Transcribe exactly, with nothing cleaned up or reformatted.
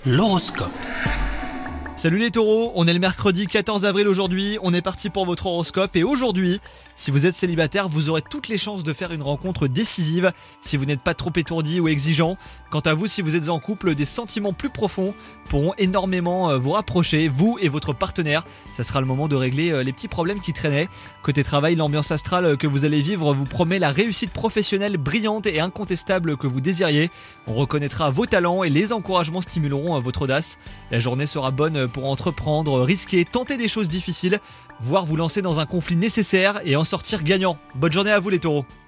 L'horoscope. Salut les taureaux, on est le mercredi quatorze avril aujourd'hui, on est parti pour votre horoscope et aujourd'hui, si vous êtes célibataire, vous aurez toutes les chances de faire une rencontre décisive si vous n'êtes pas trop étourdi ou exigeant. Quant à vous, si vous êtes en couple, des sentiments plus profonds pourront énormément vous rapprocher, vous et votre partenaire. Ça sera le moment de régler les petits problèmes qui traînaient. Côté travail, l'ambiance astrale que vous allez vivre vous promet la réussite professionnelle brillante et incontestable que vous désiriez. On reconnaîtra vos talents et les encouragements stimuleront votre audace. La journée sera bonne pour entreprendre, risquer, tenter des choses difficiles, voire vous lancer dans un conflit nécessaire et en sortir gagnant. Bonne journée à vous les taureaux.